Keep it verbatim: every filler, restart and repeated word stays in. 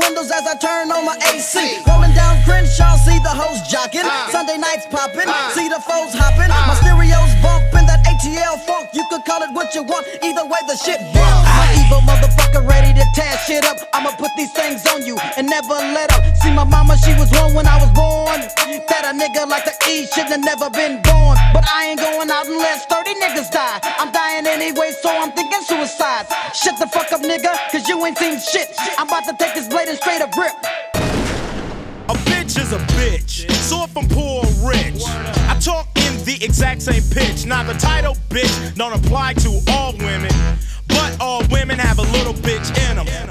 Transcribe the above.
windows as I turn on my A C. Rolling down Crenshaw, see the hoes jocking. Sunday nights popping, see the foes hopping. My stereo's bumping that A T L funk. You could call it what you want, either way the shit bump. My evil motherfucker ready to tear shit up. I'ma put these things on you and never let up. See my mama, she was one when I was born. That a nigga like to eat shouldn't have never been born. But I ain't going out unless thirty niggas die. I'm dying anyway, so I'm thinking suicide. Shut the fuck up, nigga, cause you ain't seen shit. I'm about to take this blade and straight up rip. A bitch is a bitch, so if I'm poor or rich, I talk in the exact same pitch. Now the title bitch don't apply to all women, but all women have a little bitch in them.